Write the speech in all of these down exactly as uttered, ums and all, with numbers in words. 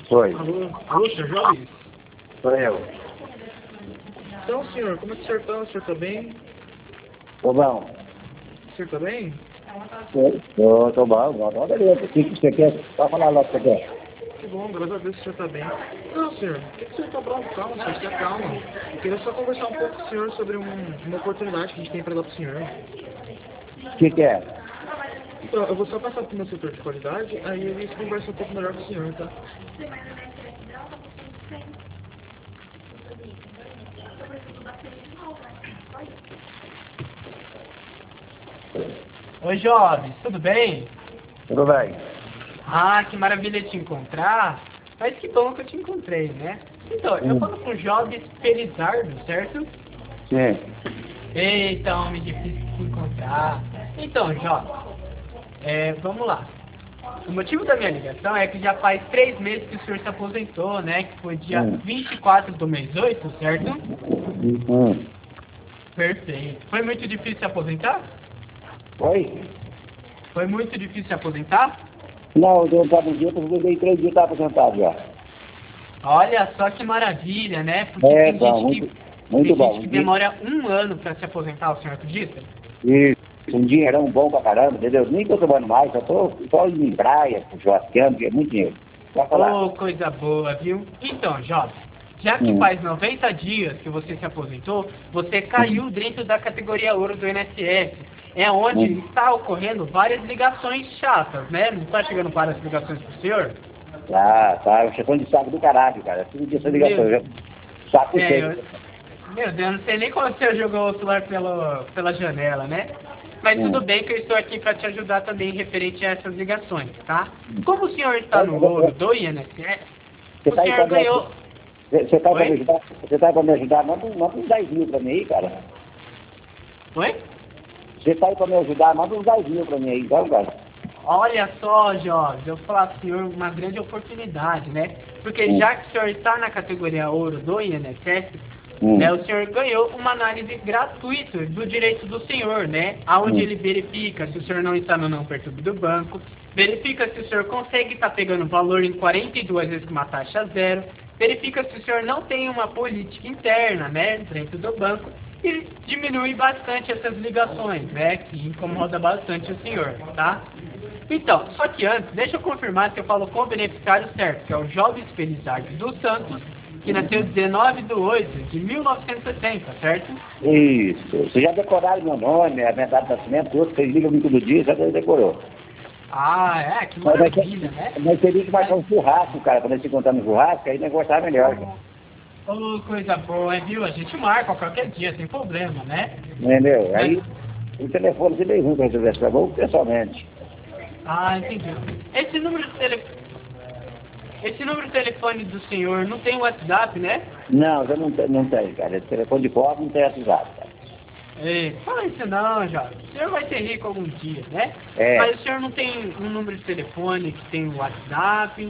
Foi. Alô, alô, senhor Jones? Sou eu. Então, senhor, como é que o senhor está? O senhor está bem? Tô bom. O senhor está bem? Tô, tô, tô bom, bom. Então, beleza. O que que você quer? Pode falar logo o que você quer. Que bom, graças a Deus que o senhor está bem. Não, senhor, por que que o senhor está bravo? Calma, senhor, se acalma. Eu queria só conversar um pouco com o senhor sobre um, uma oportunidade que a gente tem para dar para o senhor. O que que é? Então, eu vou só passar para o meu setor de qualidade, aí eles conversam um pouco melhor com o senhor, tá? Oi, jovens, tudo bem? Tudo bem. Ah, que maravilha te encontrar. Mas que bom que eu te encontrei, né? Então, eu Hum. falo com o Jovens Felizardo, certo? Sim. Eita, homem difícil de se encontrar. Então, Jovens, é, vamos lá. O motivo da minha ligação é que já faz três meses que o senhor se aposentou, né? Que foi dia Hum. vinte e quatro do mês oito, certo? Hum. Perfeito. Foi muito difícil se aposentar? Foi? Foi muito difícil se aposentar? Não, eu dei um dia, eu dei três dias e estava aposentado já. Olha só que maravilha, né? Porque É, tem bom, gente que, muito, muito tem bom. gente que Um dia, demora um ano para se aposentar, o senhor acredita? isso, um dinheirão bom pra caramba, entendeu? Nem tô tomando mais, só tô só indo em praia, churrasqueando, que é muito dinheiro. Pode falar. Oh, coisa boa, viu? Então, Jovem, já que Hum. faz noventa dias que você se aposentou, você caiu dentro da categoria ouro do I N S S. É onde Hum. está ocorrendo várias ligações chatas, né? Não está chegando várias ligações pro senhor? Tá, tá, chefão de saco do caralho, cara. Tudo dia essa ligação, Meu, já. Saco é, cheio. eu, meu Deus, não sei nem como o senhor jogou o celular pela, pela janela, né? Mas Hum. tudo bem que eu estou aqui para te ajudar também referente a essas ligações, tá? Como o senhor está Você no ouro do I N S S, o tá aí pra senhor me ganhou... Você tá aí pra me Oi? ajudar? Você tá aí pra me ajudar? Manda, um- manda uns dez mil pra mim aí, cara. Oi? Você tá aí pra me ajudar? Manda uns dez mil pra mim aí, então, cara. Olha só, Jorge, eu vou falar para o senhor uma grande oportunidade, né? Porque Hum. já que o senhor está na categoria ouro do I N S S, Hum. né, o senhor ganhou uma análise gratuita do direito do senhor, né? Onde Hum. ele verifica se o senhor não está no não perturbe do banco, verifica se o senhor consegue estar pegando valor em quarenta e duas vezes com uma taxa zero, verifica se o senhor não tem uma política interna, né, dentro do banco, e diminui bastante essas ligações, né, que incomoda bastante o senhor, tá? Então, só que antes, deixa eu confirmar se eu falo com o beneficiário certo, que é o Jovens Felizardo dos Santos, que nasceu dezenove de oito de mil novecentos e sessenta, certo? Isso. Você já decoraram meu nome, a minha data de nascimento, tudo, vocês ligam-me todo dia, já decorou. Ah, é, que Mas, maravilha, né? mas, mas teria que marcar um churrasco, cara, quando nós se encontrar no churrasco, aí o negócio tá melhor, cara. Ô, coisa boa, viu? A gente marca qualquer dia, sem problema, né? Entendeu? Mas, Aí o telefone você meio ruim pra resolver esse problema, pessoalmente. ah, entendi. Esse número de telefone, esse número de telefone do senhor não tem WhatsApp, né? Não, já não, tem- não tem, cara. Esse telefone de pobre não tem WhatsApp, cara. Ei, fala isso não, Jorge. O senhor vai ser rico algum dia, né? É. Mas o senhor não tem um número de telefone que tem o WhatsApp?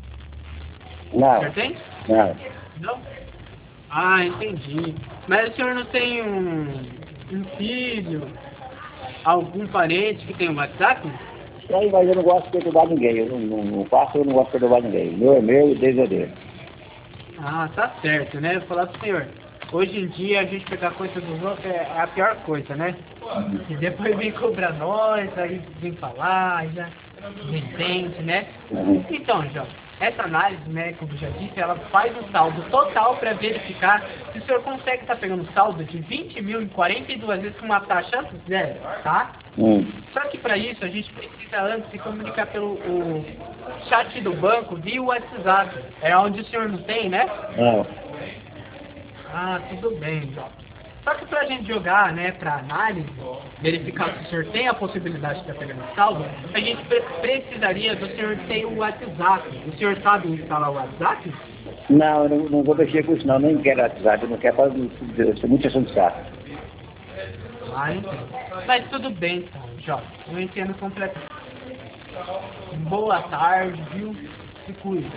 O Não, senhor tem? não. Não? Ah, entendi. Mas o senhor não tem um, um filho, algum parente que tem um WhatsApp? Aí, mas eu não gosto de perturbar ninguém. Eu não, não, não faço, eu não gosto de perturbar ninguém. O meu é meu e o deles é dele. Ah, tá certo, né? Vou falar pro senhor. Hoje em dia a gente pegar coisa dos outros é a pior coisa, né? E depois vem cobrar nós, aí vem falar, aí já entende, né? Uhum. Então, João, essa análise, né, como eu já disse, ela faz um saldo total para verificar se o senhor consegue estar pegando saldo de vinte mil em quarenta e duas vezes com uma taxa zero, tá? Hum. Só que para isso a gente precisa antes se comunicar pelo o chat do banco via WhatsApp. É onde o senhor não tem, né? Não. Ah, tudo bem, João. Só que pra gente jogar, né, pra análise, verificar se o senhor tem a possibilidade de estar pegando saldo, a gente pre precisaria do senhor ter o WhatsApp. O senhor sabe instalar o WhatsApp? Não, eu não, não vou mexer com isso não, nem quero WhatsApp, eu não quero fazer, eu sou muito assunto de saco. Ah, entendo. Mas tudo bem, então, João. Eu entendo completamente. Boa tarde, viu? Se cuide.